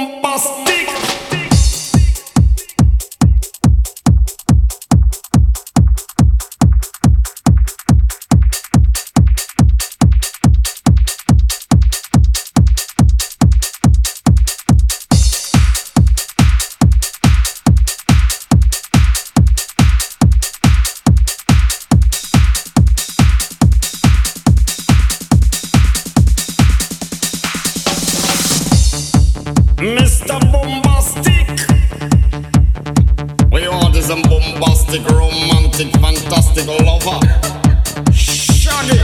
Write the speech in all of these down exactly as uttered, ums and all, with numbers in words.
bombastic. Mister Bombastic, we are this a bombastic, romantic, fantastic lover. Shaggy.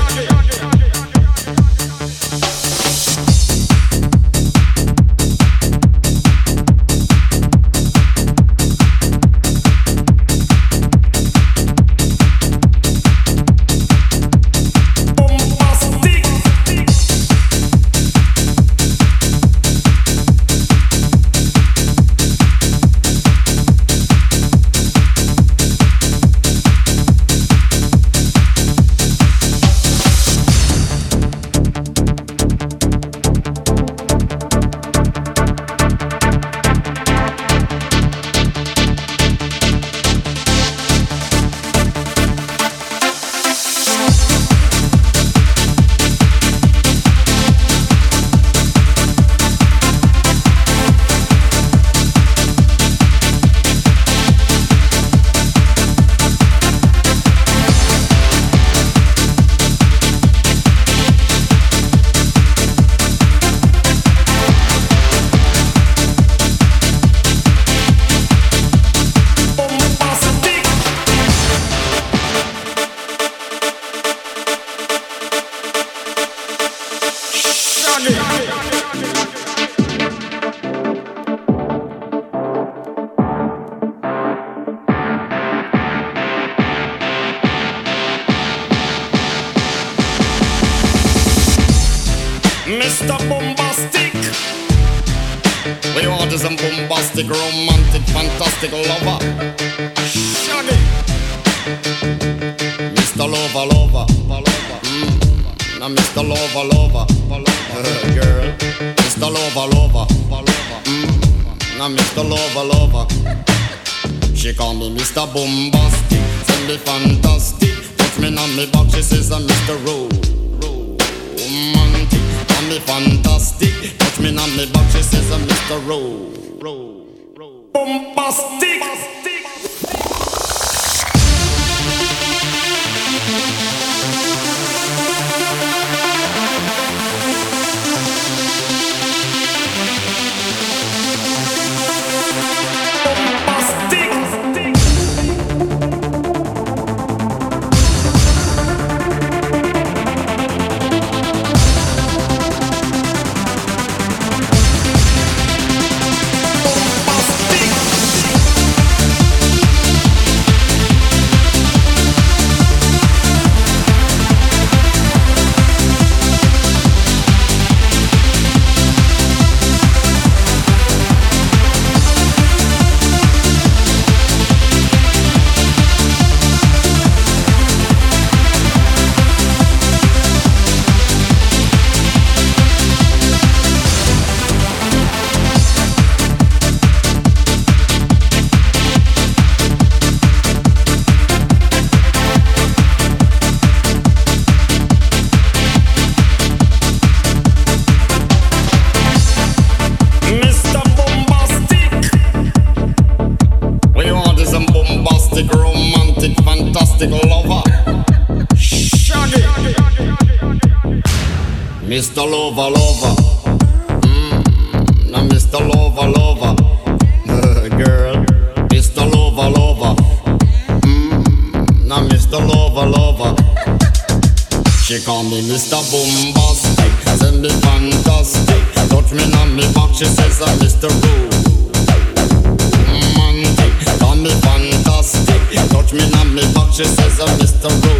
Mister Bombastic, we are this a bombastic, romantic, fantastic lover. Shaggy. Mister Lover, lover, lover. Mm. Now Mister Lover, lover, uh, girl. Mister Lover, lover, lover. Mm. Now Mister Lover, lover. She call me Mister Bombastic, send me fantastic. Touch me on me back, she says I'm Mister Ro, romantic. Call me fantastic, touch me on me back, she says I'm Mister Ro, Ro, Ro. Bombastic. Romantic, fantastic lover. Shaggy. Mister Lover, lover. Mm. Now Mister Lover, lover. Uh, girl. Mister Lover, lover. Mm. Now Mister Lover, lover. She call me Mister Bombastic, send me fantastic. Touch me on me back, she says I'm Mister Rude. Call me fantastic, touch me on me back, she says I'm Mister Ro,